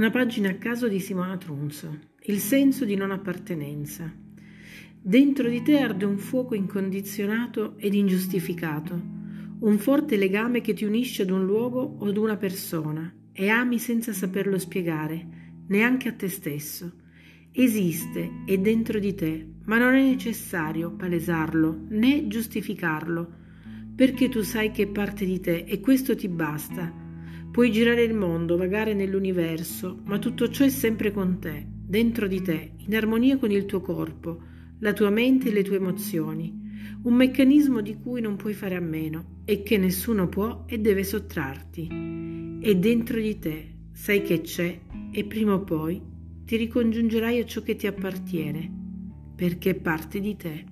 Una pagina a caso di Simona Trunzo. Il senso di non appartenenza. Dentro di te arde un fuoco incondizionato ed ingiustificato, un forte legame che ti unisce ad un luogo o ad una persona e ami senza saperlo spiegare, neanche a te stesso. Esiste, è dentro di te, ma non è necessario palesarlo né giustificarlo, perché tu sai che è parte di te e questo ti basta. Puoi girare il mondo, vagare nell'universo, ma tutto ciò è sempre con te, dentro di te, in armonia con il tuo corpo, la tua mente e le tue emozioni. Un meccanismo di cui non puoi fare a meno e che nessuno può e deve sottrarti. È dentro di te, sai che c'è e prima o poi ti ricongiungerai a ciò che ti appartiene, perché è parte di te.